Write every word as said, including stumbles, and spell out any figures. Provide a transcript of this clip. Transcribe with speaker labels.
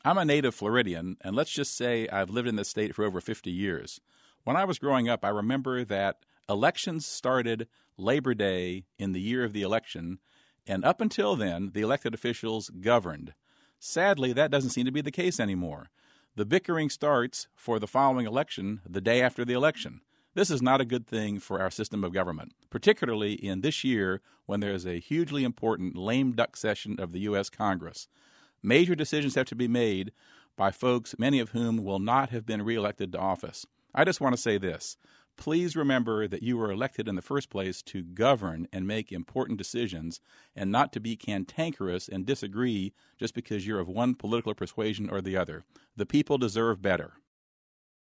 Speaker 1: I'm a native Floridian, and let's just say I've lived in this state for over fifty years. When I was growing up, I remember that elections started Labor Day in the year of the election, and up until then, the elected officials governed. Sadly, that doesn't seem to be the case anymore. The bickering starts for the following election the day after the election. This is not a good thing for our system of government, particularly in this year when there is a hugely important lame duck session of the U S Congress. Major decisions have to be made by folks, many of whom will not have been reelected to office. I just want to say this. Please remember that you were elected in the first place to govern and make important decisions and not to be cantankerous and disagree just because you're of one political persuasion or the other. The people deserve better.